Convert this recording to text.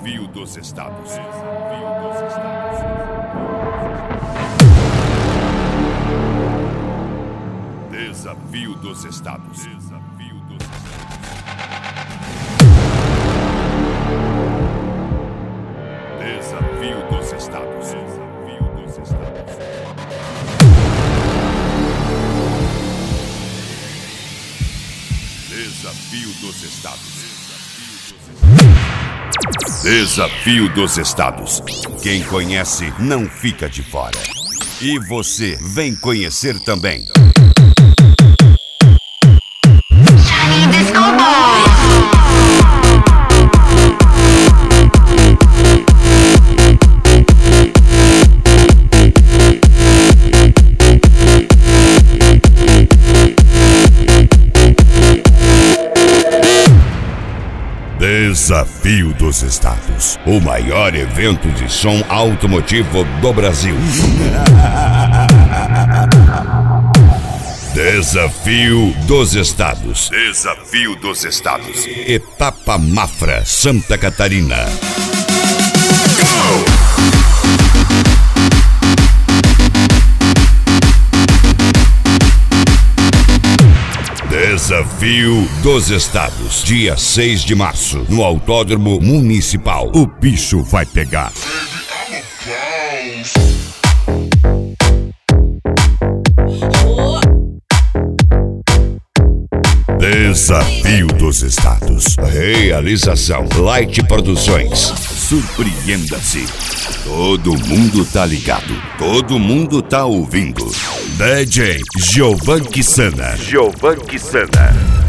Desafio dos Estados. Desafio dos Estados. Desafio dos Estados. Desafio dos Estados. Desafio dos Estados. Desafio dos Estados. Desafio dos Estados. Quem conhece não fica de fora. E você vem conhecer também. Desafio dos Estados, o maior evento de som automotivo do Brasil. Desafio dos Estados. Desafio dos Estados. Etapa Mafra, Santa Catarina. Go! Desafio dos Estados, dia 6 de março, no Autódromo Municipal. O bicho vai pegar. Desafio dos Estados. Realização Light Produções. Surpreenda-se. Todo mundo tá ligado. Todo mundo tá ouvindo. DJ Giovan Quissana.